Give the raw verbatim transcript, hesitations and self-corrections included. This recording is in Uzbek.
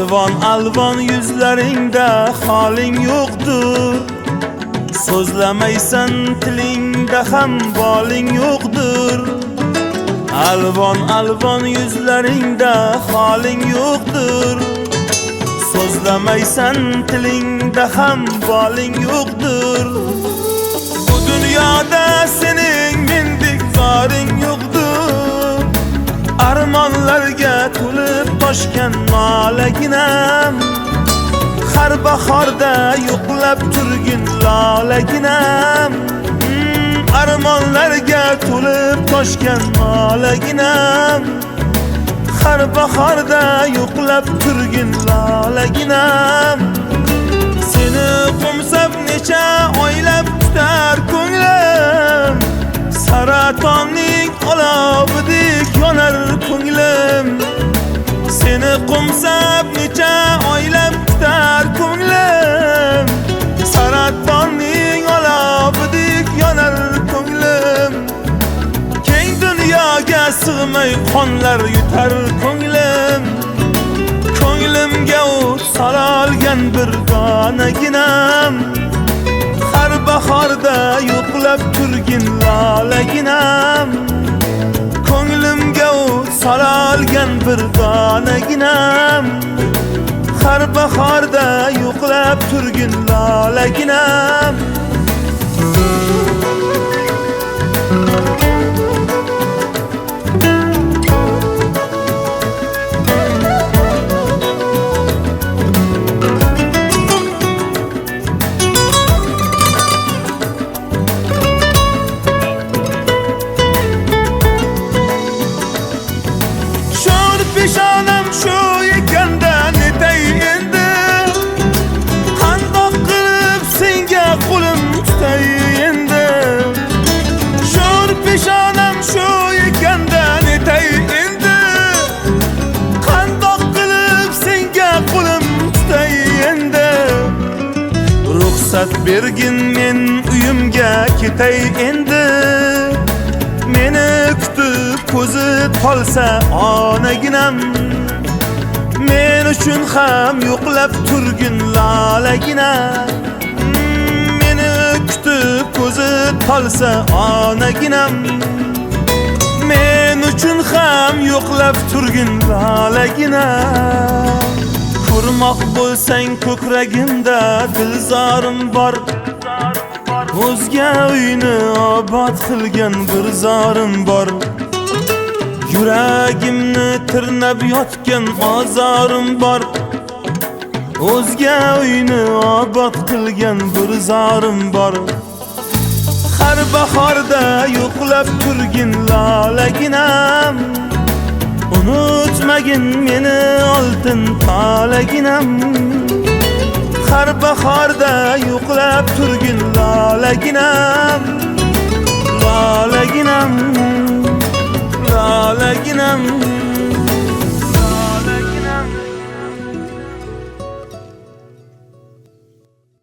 Alvon alvon yuzlaringda holing yo'qdir. So'zlamaysan tilingda ham boling yo'qdir. Alvon alvon yuzlaringda holing yo'qdir. So'zlamaysan tilingda ham boling yo'qdir. Bu dunyoda sening mendek zoring yo'qdir. Armonlarga to'lib toshgan molaginam, har bahorda yo'qlab turgin lolaginam. hmm, Armonlarga to'lib toshgan molaginam, har bahorda yo'qlab turgin lolaginam. Seni qo'msab necha oylab tutar ko'nglim, saratonning olovidek yonar ko'nglim. Seni qo'msab necha oylab tutar ko'nglim, saratonning olovidek yonar ko'nglim. Keng dunyoga sig'may qonlar yutar ko'nglim. Ko'nglimga o't sololgan bir donaginam, har bahorda yo'qlab turgin lolaginam. Ko'nglimga o't sololgan bir donaginam, har bahorda yo'qlab turgin lolaginam. Peshonam shu ekanda netay endi, qandoq qilib senga qo'lim tutay endi. Sho'r peshonam shu ekanda netay endi, qandoq qilib senga qo'lim tutay endi. Ruxsat bergin men uyimga ketay endi, meni kutib ko'zi qolsa onaginam. Men uchun ham yo'qlab turgin lolaginam. Meni kutib ko'zi qolsa onaginam. Men uchun ham yo'qlab turgin lolaginam. Ko'rmoq bo'lsang ko'kragimda dilzorim bor, o'zga uyni obod qilgan bir zorim bor. Yuragimni tirnab yotgan ozorim bor, o'zga uyni obod qilgan bir zorim bor. Har bahorda yo'qlab turgin lolaginam, unutmagin meni oltin tolaginam. Har bahorda yo'qlab turgin lolaginam, lolaginam, lolaginam.